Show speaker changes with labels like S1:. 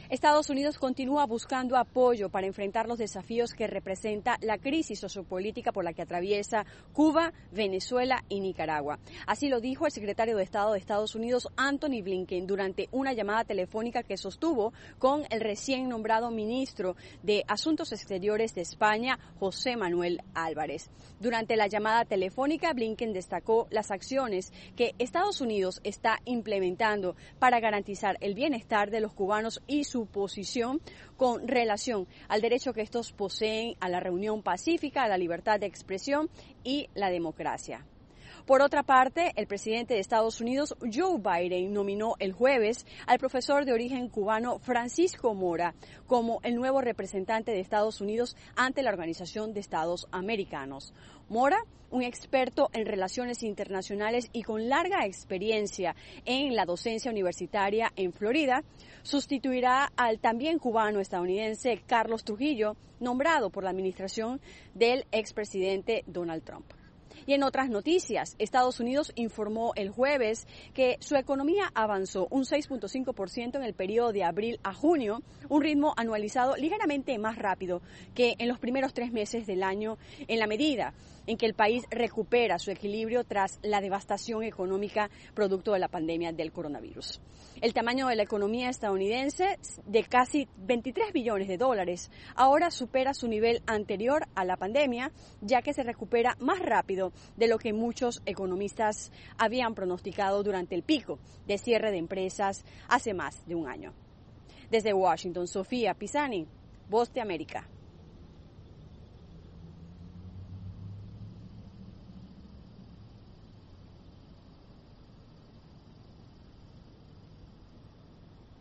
S1: Estados Unidos continúa buscando apoyo para enfrentar los desafíos que representa la crisis sociopolítica por la que atraviesa Cuba, Venezuela y Nicaragua. Así lo dijo el secretario de Estado de Estados Unidos, Antony Blinken, durante una llamada telefónica que sostuvo con el recién nombrado ministro de Asuntos Exteriores de España, José Manuel Álvarez. Durante la llamada telefónica, Blinken destacó las acciones que Estados Unidos está implementando para garantizar el bienestar de los cubanos y su posición con relación al derecho que estos poseen a la reunión pacífica, a la libertad de expresión y la democracia. Por otra parte, el presidente de Estados Unidos, Joe Biden, nominó el jueves al profesor de origen cubano Francisco Mora como el nuevo representante de Estados Unidos ante la Organización de Estados Americanos. Mora, un experto en relaciones internacionales y con larga experiencia en la docencia universitaria en Florida, sustituirá al también cubano-estadounidense Carlos Trujillo, nombrado por la administración del expresidente Donald Trump. Y en otras noticias, Estados Unidos informó el jueves que su economía avanzó un 6.5% en el periodo de abril a junio, un ritmo anualizado ligeramente más rápido que en los primeros 3 meses del año, en la medida en que el país recupera su equilibrio tras la devastación económica producto de la pandemia del coronavirus. El tamaño de la economía estadounidense, de casi 23 billones de dólares, ahora supera su nivel anterior a la pandemia, ya que se recupera más rápido de lo que muchos economistas habían pronosticado durante el pico de cierre de empresas hace más de un año. Desde Washington, Sofía Pisani, Voz de América.